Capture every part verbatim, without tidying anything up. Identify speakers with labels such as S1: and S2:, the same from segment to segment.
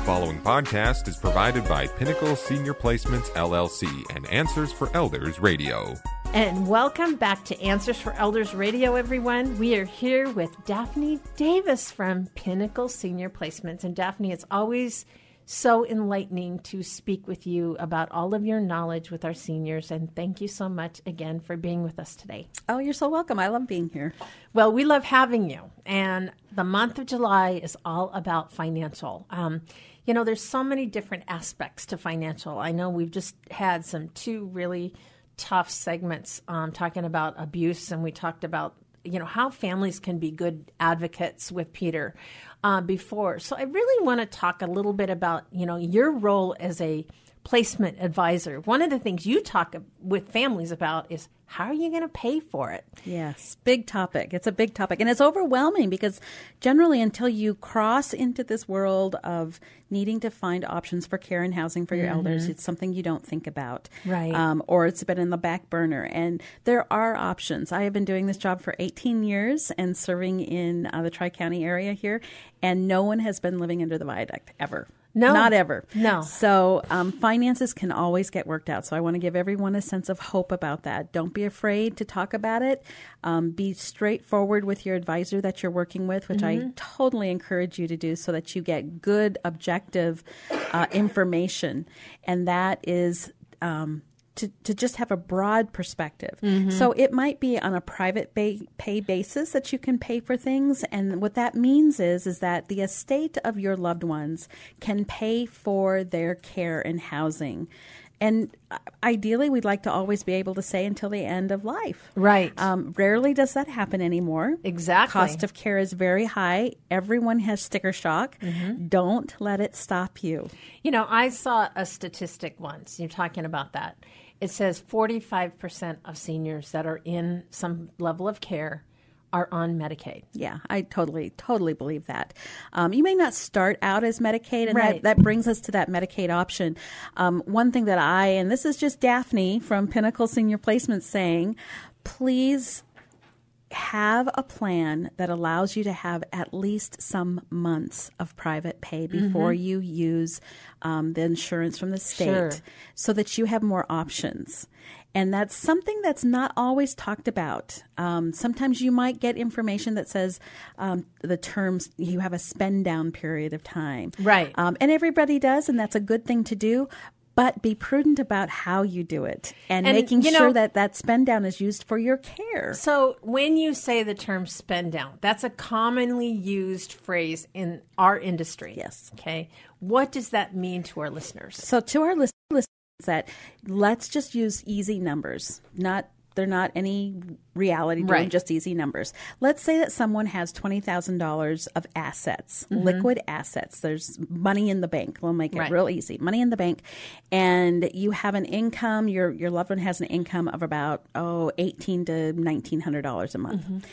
S1: following podcast is provided by Pinnacle Senior Placements, L L C, and Answers for Elders Radio.
S2: And welcome back to Answers for Elders Radio, everyone. We are here with Daphne Davis from Pinnacle Senior Placements. And Daphne, it's always so enlightening to speak with you about all of your knowledge with our seniors. And thank you so much again for being with us today.
S3: Oh, you're so welcome. I love being here.
S2: Well, we love having you. And the month of July is all about financial. Um, you know, there's so many different aspects to financial. I know we've just had some two really tough segments um, talking about abuse, and we talked about, you know, how families can be good advocates with Peter uh, before. So I really want to talk a little bit about, you know, your role as a placement advisor. One of the things you talk with families about is how are you going to pay for it?
S3: Yes, big topic. It's a big topic. And it's overwhelming because generally until you cross into this world of needing to find options for care and housing for your mm-hmm. elders, it's something you don't think about.
S2: Right.
S3: Um, or it's been in the back burner. And there are options. I have been doing this job for eighteen years and serving in uh, the Tri-County area here, and no one has been living under the viaduct ever.
S2: No.
S3: Not ever.
S2: No.
S3: So um, finances can always get worked out. So I want to give everyone a sense of hope about that. Don't be afraid to talk about it. Um, be straightforward with your advisor that you're working with, which mm-hmm. I totally encourage you to do so that you get good, objective uh, information. And that is um, to, to just have a broad perspective. Mm-hmm. So it might be on a private ba- pay basis that you can pay for things. And what that means is, is that the estate of your loved ones can pay for their care and housing. And ideally, we'd like to always be able to say until the end of life.
S2: Right.
S3: Um, rarely does that happen anymore.
S2: Exactly.
S3: Cost of care is very high. Everyone has sticker shock. Mm-hmm. Don't let it stop you.
S2: You know, I saw a statistic once. You're talking about that. It says forty-five percent of seniors that are in some level of care are on Medicaid.
S3: Yeah, I totally, totally believe that. Um, you may not start out as Medicaid, and
S2: right.
S3: that, that brings us to that Medicaid option. Um, one thing that I, and this is just Daphne from Pinnacle Senior Placements saying, please have a plan that allows you to have at least some months of private pay before mm-hmm. you use um, the insurance from the state
S2: sure.
S3: so that you have more options. And that's something that's not always talked about. Um, sometimes you might get information that says um, the terms, you have a spend down period of time.
S2: Right.
S3: Um, and everybody does, and that's a good thing to do. But be prudent about how you do it and, and making you know, sure that that spend down is used for your care.
S2: So when you say the term spend down, that's a commonly used phrase in our industry.
S3: Yes.
S2: Okay. What does that mean to our listeners?
S3: So to our listeners, that let's just use easy numbers, not they're not any reality doing
S2: right.
S3: just easy numbers. Let's say that someone has twenty thousand dollars of assets, mm-hmm. liquid assets. There's money in the bank. We'll make it
S2: right.
S3: real easy. Money in the bank. And you have an income, your your loved one has an income of about, oh, eighteen to nineteen hundred dollars a month. Mm-hmm.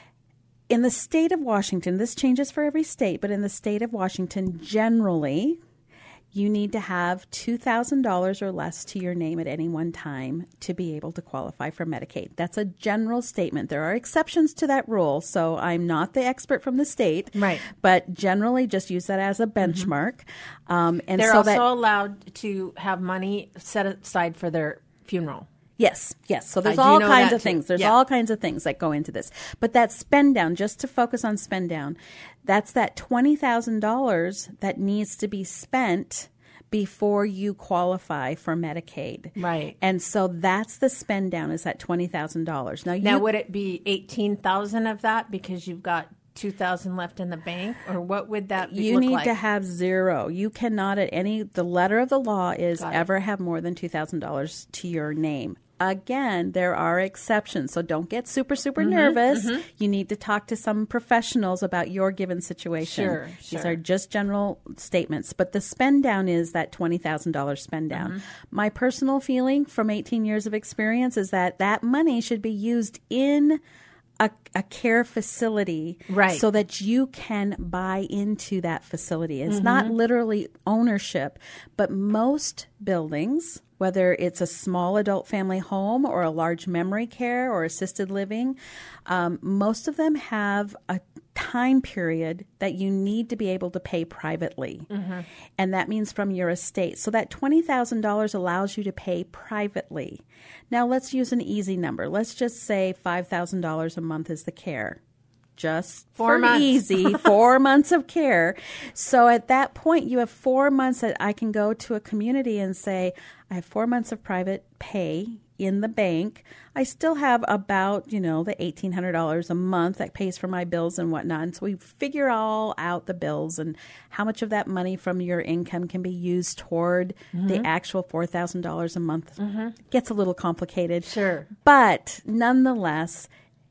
S3: In the state of Washington, this changes for every state, but in the state of Washington, generally, you need to have two thousand dollars or less to your name at any one time to be able to qualify for Medicaid. That's a general statement. There are exceptions to that rule, so I'm not the expert from the state.
S2: Right.
S3: But generally, just use that as a benchmark. Mm-hmm. Um, and
S2: They're
S3: so
S2: also
S3: that,
S2: allowed to have money set aside for their funeral.
S3: Yes, yes. So there's
S2: I
S3: all
S2: do know
S3: kinds
S2: that
S3: of things.
S2: too.
S3: There's
S2: Yeah.
S3: all kinds of things that go into this. But that spend down, just to focus on spend down, that's that twenty thousand dollars that needs to be spent before you qualify for Medicaid.
S2: Right.
S3: And so that's the spend down, is that twenty thousand dollars. Now,
S2: now
S3: you,
S2: would it be eighteen thousand of that because you've got two thousand left in the bank, or what would that be,
S3: you
S2: look
S3: need
S2: like?
S3: to have zero. You cannot at any, the letter of the law is ever have more than two thousand dollars to your name. Again, there are exceptions, so don't get super, super mm-hmm, nervous. Mm-hmm. You need to talk to some professionals about your given situation.
S2: Sure,
S3: These
S2: sure.
S3: are just general statements. But the spend down is that twenty thousand dollars spend down. Mm-hmm. My personal feeling from eighteen years of experience is that that money should be used in A, a care facility,
S2: right.
S3: so that you can buy into that facility. It's
S2: mm-hmm.
S3: not literally ownership, but most buildings whether it's a small adult family home or a large memory care or assisted living. Um, most of them have a time period that you need to be able to pay privately. Mm-hmm. And that means from your estate. So that twenty thousand dollars allows you to pay privately. Now let's use an easy number. Let's just say five thousand dollars a month is the care. Just
S2: four
S3: for
S2: months.
S3: easy, four months of care. So at that point, you have four months that I can go to a community and say, I have four months of private pay in the bank. I still have about, you know, the eighteen hundred dollars a month that pays for my bills and whatnot. And so we figure all out the bills and how much of that money from your income can be used toward mm-hmm. the actual four thousand dollars a month. Mm-hmm. It gets a little complicated.
S2: Sure.
S3: But nonetheless,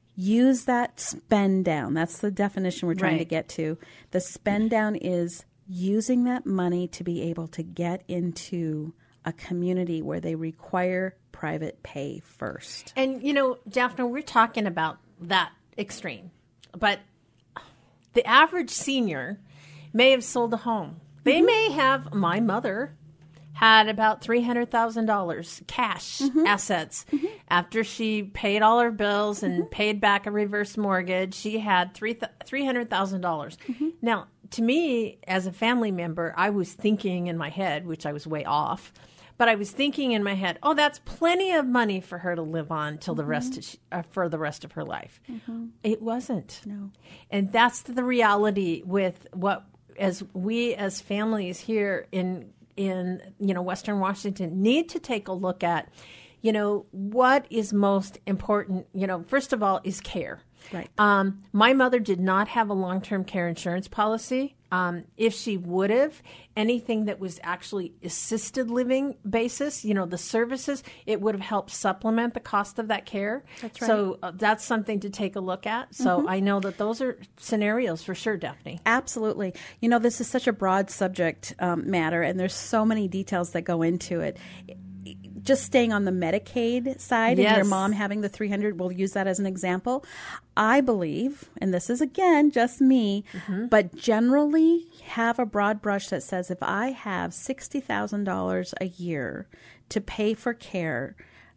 S3: use that spend down. That's the definition we're trying
S2: right.
S3: to get to. The spend down is using that money to be able to get into a community where they require private pay first.
S2: And, you know, Daphne, we're talking about that extreme. But the average senior may have sold a home. They mm-hmm. may have, my mother had about three hundred thousand dollars cash mm-hmm. assets. Mm-hmm. After she paid all her bills and mm-hmm. paid back a reverse mortgage, she had three th- three hundred thousand dollars. Mm-hmm. Now, to me, as a family member, I was thinking in my head, which I was way off, but I was thinking in my head, oh, that's plenty of money for her to live on till mm-hmm. the rest of, uh, for the rest of her life. Mm-hmm. It wasn't.
S3: No.
S2: And that's the reality with what, as we as families here in in, you know, Western Washington need to take a look at, you know, what is most important, you know, first of all, is care.
S3: Right.
S2: Um, my mother did not have a long-term care insurance policy. Um, if she would have, anything that was actually assisted living basis, you know, the services, it would have helped supplement the cost of that care.
S3: That's right.
S2: So uh, that's something to take a look at. So mm-hmm. I know that those are scenarios for sure, Daphne.
S3: Absolutely. You know, this is such a broad subject um, matter, and there's so many details that go into it. Just staying on the Medicaid side
S2: yes.
S3: and your mom having the three hundred, we'll use that as an example. I believe, and this is again just me, mm-hmm. but generally have a broad brush that says if I have sixty thousand dollars a year to pay for care,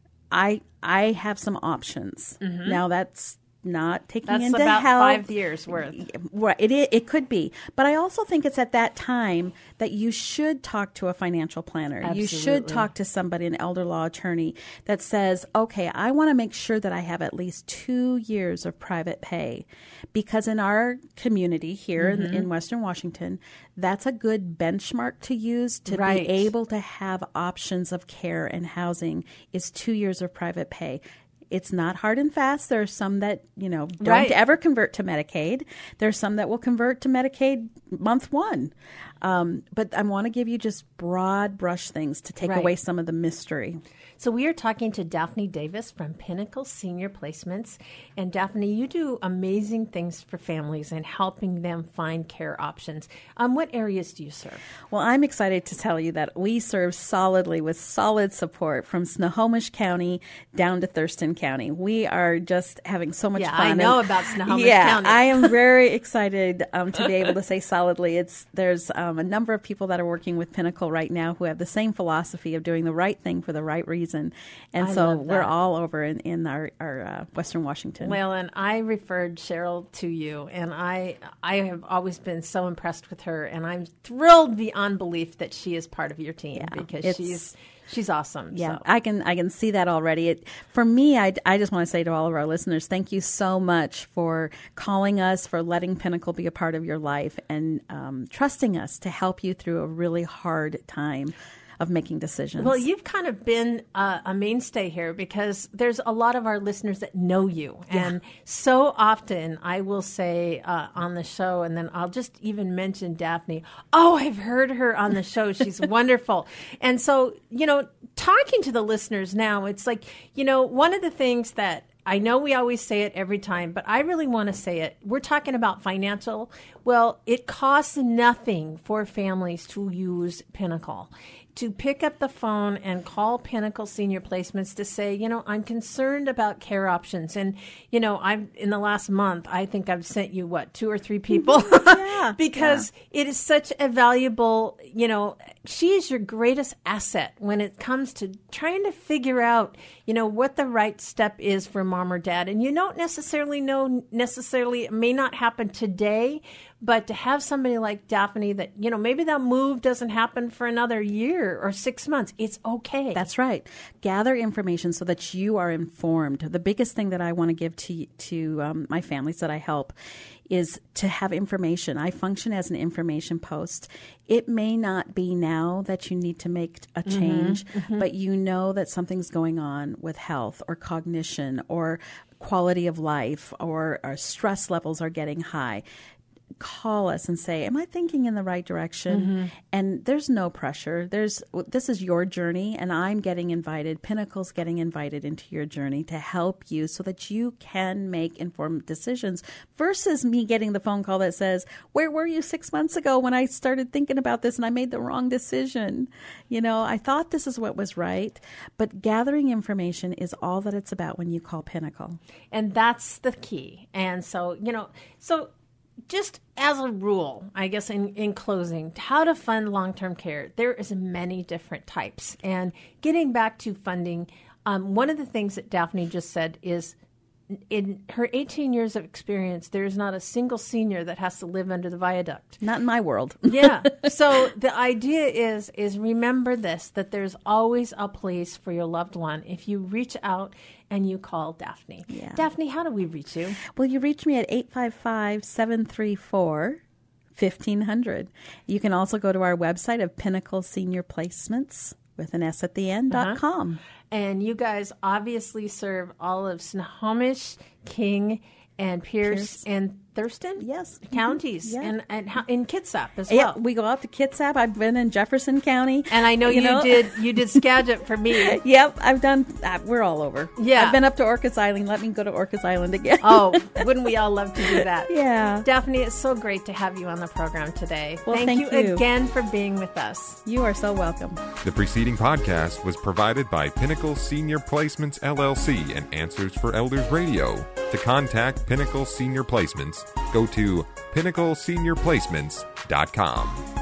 S3: I I have some options. Mm-hmm. Now that's not taking
S2: That's
S3: into
S2: about
S3: health.
S2: five years worth.
S3: Right, it, it it could be, but I also think it's at that time that you should talk to a financial planner.
S2: Absolutely.
S3: You should talk to somebody, an elder law attorney, that says, "Okay, I want to make sure that I have at least two years of private pay," because in our community here mm-hmm. in, in Western Washington, that's a good benchmark to use to
S2: right.
S3: be able to have options of care and housing. Is two years of private pay. It's not hard and fast. There are some that, you know, don't
S2: right.
S3: ever convert to Medicaid. There's some that will convert to Medicaid month one. Um, but I want to give you just broad brush things to take
S2: right.
S3: away some of the mystery.
S2: So we are talking to Daphne Davis from Pinnacle Senior Placements. And Daphne, you do amazing things for families and helping them find care options. Um, what areas do you serve?
S3: Well, I'm excited to tell you that we serve solidly with solid support from Snohomish County down to Thurston County. We are just having so much
S2: yeah,
S3: fun.
S2: I know
S3: and,
S2: about Snohomish
S3: yeah,
S2: County.
S3: I am very excited um, to be able to say solidly. It's there's um, a number of people that are working with Pinnacle right now who have the same philosophy of doing the right thing for the right reason. And
S2: I
S3: so
S2: love
S3: we're
S2: that.
S3: all over in, in our, our uh, Western Washington.
S2: Well, and I referred Cheryl to you, and I I have always been so impressed with her, and I'm thrilled beyond belief that she is part of your team
S3: Yeah,
S2: because
S3: it's-
S2: she's she's awesome.
S3: Yeah,
S2: so.
S3: I can I can see that already. It, for me, I, I just want to say to all of our listeners, thank you so much for calling us, for letting Pinnacle be a part of your life, and um, trusting us to help you through a really hard time of making decisions.
S2: Well, you've kind of been uh, a mainstay here because there's a lot of our listeners that know you.
S3: Yeah.
S2: And so often I will say uh, on the show, and then I'll just even mention Daphne, oh, I've heard her on the show. She's wonderful. And so, you know, talking to the listeners now, it's like, you know, one of the things that I know we always say it every time, but I really want to say it. We're talking about financial. Well, it costs nothing for families to use Pinnacle. to pick up the phone and call Pinnacle Senior Placements to say, you know, I'm concerned about care options. And, you know, I've in the last month, I think I've sent you, what, two or three people?
S3: Yeah.
S2: Because
S3: yeah.
S2: it is such a valuable, you know, she is your greatest asset when it comes to trying to figure out, you know, what the right step is for mom or dad. And you don't necessarily know, necessarily, it may not happen today, but to have somebody like Daphne that, you know, maybe that move doesn't happen for another year or six months. It's okay.
S3: That's right. Gather information so that you are informed. The biggest thing that I want to give to to um, my families that I help is to have information. I function as an information post. It may not be now that you need to make a change, mm-hmm, mm-hmm. but you know that something's going on with health or cognition or quality of life or, or stress levels are getting high. Call us and say, am I thinking in the right direction? Mm-hmm. And there's no pressure. There's this is your journey, and I'm getting invited. Pinnacle's getting invited into your journey to help you so that you can make informed decisions versus me getting the phone call that says, where were you six months ago when I started thinking about this and I made the wrong decision? You know, I thought this is what was right, but gathering information is all that it's about when you call Pinnacle.
S2: And that's the key. And so, you know, so just as a rule, I guess in, in closing, how to fund long-term care, there is many different types. And getting back to funding, um, one of the things that Daphne just said is in her eighteen years of experience, there is not a single senior that has to live under the viaduct.
S3: Not in my world.
S2: Yeah. So the idea is, is remember this, that there's always a place for your loved one if you reach out and you call Daphne.
S3: Yeah.
S2: Daphne, how do we reach you?
S3: Well, you reach me at eight five five, seven three four, fifteen hundred. You can also go to our website of Pinnacle Senior Placements with an S at the end,
S2: uh-huh.
S3: dot com.
S2: And you guys obviously serve all of Snohomish, King, and Pierce,
S3: Pierce.
S2: and Thurston
S3: yes.
S2: counties,
S3: yeah.
S2: and, and how, in Kitsap as
S3: yeah,
S2: well.
S3: We go out to Kitsap. I've been in Jefferson County,
S2: and I know you,
S3: you know?
S2: did you did Skagit for me.
S3: Yep, I've done. Uh, we're all over.
S2: Yeah,
S3: I've been up to Orcas Island. Let me go to Orcas Island again.
S2: Oh, wouldn't we all love to do that?
S3: Yeah,
S2: Daphne, it's so great to have you on the program today.
S3: Well,
S2: thank,
S3: thank
S2: you,
S3: you
S2: again for being with us.
S3: You are so welcome.
S1: The preceding podcast was provided by Pinnacle Senior Placements L L C and Answers for Elders Radio. To contact Pinnacle Senior Placements, go to pinnacle senior placements dot com.